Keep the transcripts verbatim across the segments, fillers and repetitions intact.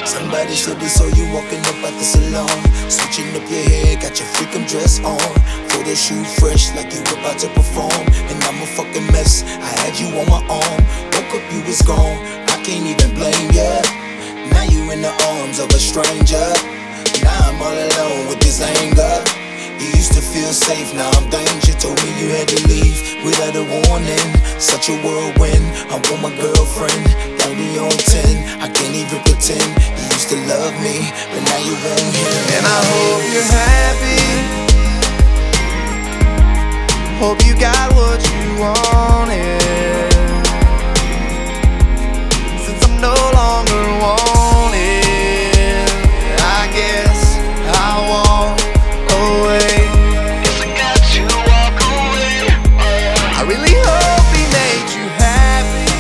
Somebody should've saw you walking up at the salon, switching up your hair, got your freakum dress on, photo shoot fresh like you about to perform. And I'm a fucking mess, I had you on my arm, woke up you was gone, I can't even blame ya. Now you in the arms of a stranger, now I'm all alone with this anger. You used to feel safe, now I'm danger. Told me you had to leave without a warning. Such a whirlwind, I'm with my girlfriend, thirty on ten, I can't even pretend. You used to love me, but now you won't hear. And I hope you're happy, hope you got what you wanted, since I'm no longer wanted, I guess I'll walk away. If I got to walk away, I really hope he made you happy,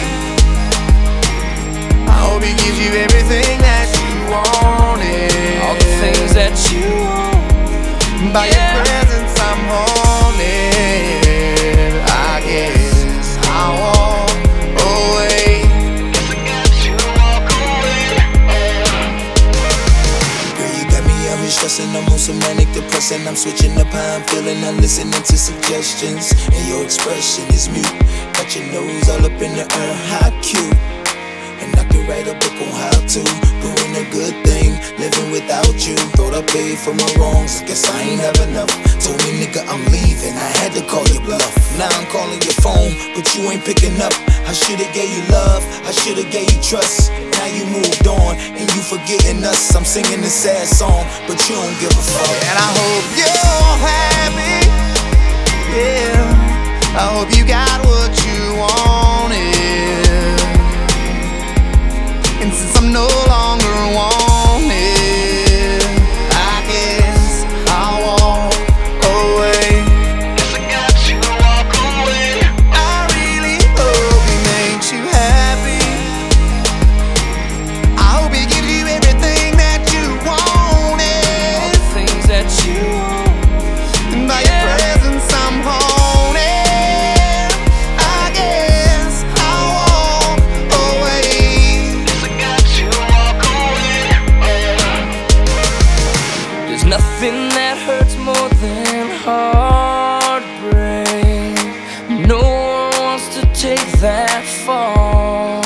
I hope he gives you everything that you wanted, all the things that you want. by Yeah. your presence I'm haunted, I guess I'll walk away. if I got to walk away, Girl, you got me out here stressing, I'm on some manic depressing. I'm switching up how I'm feeling, I'm listening to suggestions, and your expression is mute. Got your nose all up in the air, how cute. And I could write a book on how to doing a good thing, living without you. Thought I paid for my wrongs, guess I ain't have enough. Told me nigga I'm leaving, I had to call your bluff. Now I'm calling your phone, but you ain't picking up. I should've gave you love, I should've gave you trust. Now you moved on, and you forgetting us. I'm singing this sad song, but you don't give a fuck. And I hope you're happy, yeah, I hope you got what you wanted, and since I'm no longer wanted, I guess I'll walk away. if I got to walk away, I really hope he makes you happy, I hope he gives you everything that you All wanted, the things that you want. by Yeah. your presence I'm haunted, I guess I'll walk away. if I got to walk away, There's nothing that hurts more than heartbreak. No one wants to take that fall.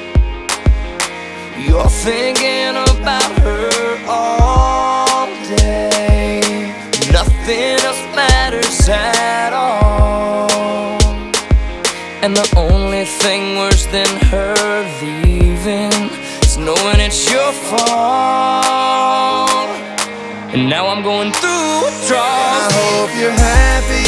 You're thinking about her all day, nothing else matters at all. And the only thing worse than her leaving is knowing it's your fault. And now I'm going through I withdrawals. hope you're happy,